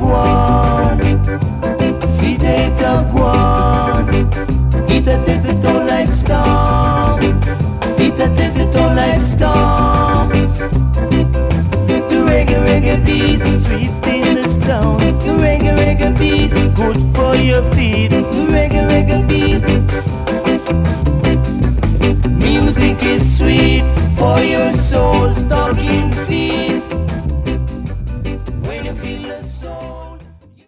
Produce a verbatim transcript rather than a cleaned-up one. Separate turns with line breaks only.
one. Sweet data one. It a take the toll like storm. It a take the toll like storm. The reggae reggae beat, sweet in the stone. The reggae reggae beat, good for your feet. The reggae reggae beat.